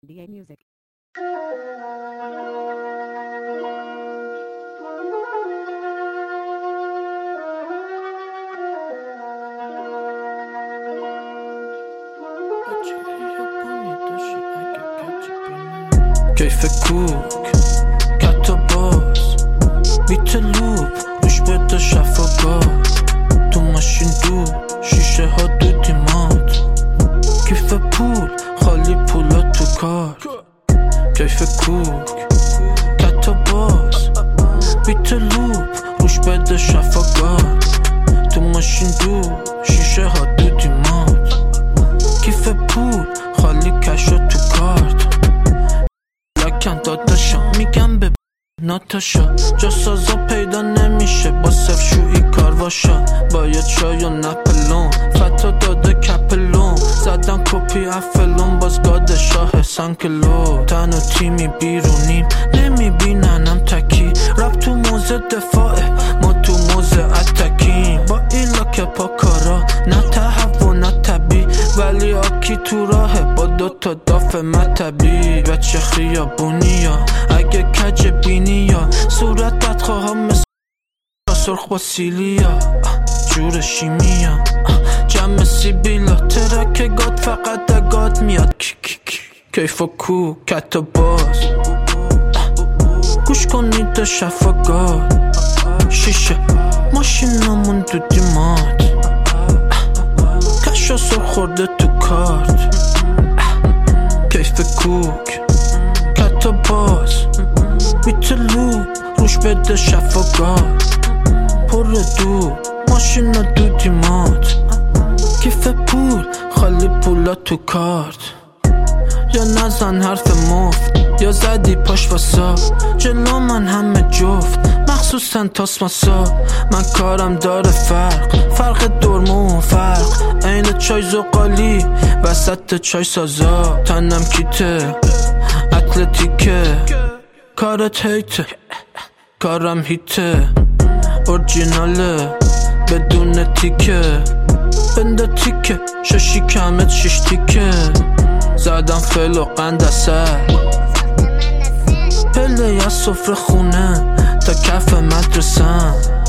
DA Music. کیف کوک کتا باز بیت لوب روش بده شفاگاه تو ماشین دو شیشه ها دو دیمات کیف پول خالی پولا تو کار کیف کوک کتا باز بیت لوب روش بده شفاگاه تو ماشین دو شیشه ها دو دیمات کیف پول خالی کشو تو کارت لکن داداشم میگم به ناتاشا جا سازا پیدا نمیشه با صف شویی کارواشا باید چای و نپلون فتا داده کپلون زدن کپی افلون بازگاد شاه سنکلو تن و تیمی بیرونیم نمیبیننم تکی رب تو موزه دفاعه ما تو موزه اتکیم با ایلا که پا کارا نه تهوع نه طبی ولی آکی تو راهه با دوتا داف مطبی بچه خیابونی ها اگه کج بینی یا صورت بدخواه ها مثل سرخ با سیلیا جور شیمیا جمع سیبیلا ترک گاد فقط گاد میاد کیف و کو کت و باز گوش کنید شفاگاد شیشه ماشینمون دو دیمات کشا سر خورده تو کارت کیف کوک کت و باز بیت لوب روش بده شفاگاد پر دو ماشین دو دیمات کیف پول خالی پولا تو کارت یا نزن حرف مفت یا زدی پاش واسا جلو من همه جفت مخصوصا تاسماسا من کارم داره فرق درمون فرق عین چای زغالی وسط چای سازا تنم کیته اتلتیکه کارت هیته کارم هیته اورجیناله بدون تیکه بنده تیکه ششی کمت شش تیکه زدم فل و قند اصل پله یا صفر خونه تا کف مدرسم